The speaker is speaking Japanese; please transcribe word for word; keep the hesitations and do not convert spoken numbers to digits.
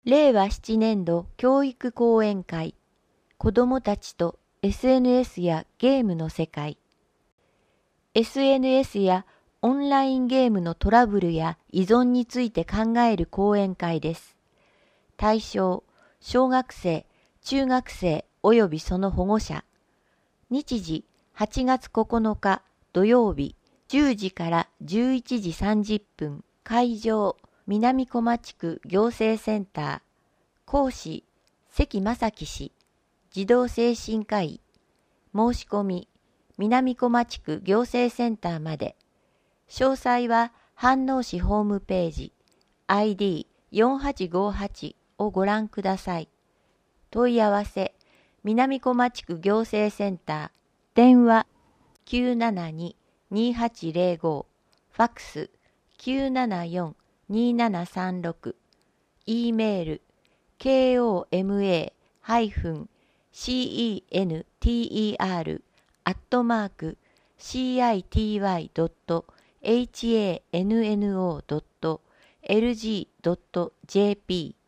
れいわななねんど教育講演会、子どもたちと エスエヌエス やゲームの世界。エスエヌエス やオンラインゲームのトラブルや依存について考える講演会です。対象、小学生、中学生及びその保護者。日時、はちがつここのか土曜日、じゅうじからじゅういちじさんじゅっぷん。会場、南小町区行政センター。講師、関正樹氏。児童精神科医。申し込み、南小町区行政センターまで。詳細は飯能市ホームページ アイディーよんはちごはち をご覧ください。問い合わせ、南小町区行政センター。電話 きゅうななに にはちぜろご、ファックス きゅうななよん にななさんろく、E メール ケーオーエムエー シーイーエヌティーイーアール アットマーク シーアイティーワイ ドット エイチエーエヌエヌオー ドット エルジー ドット ジェーピー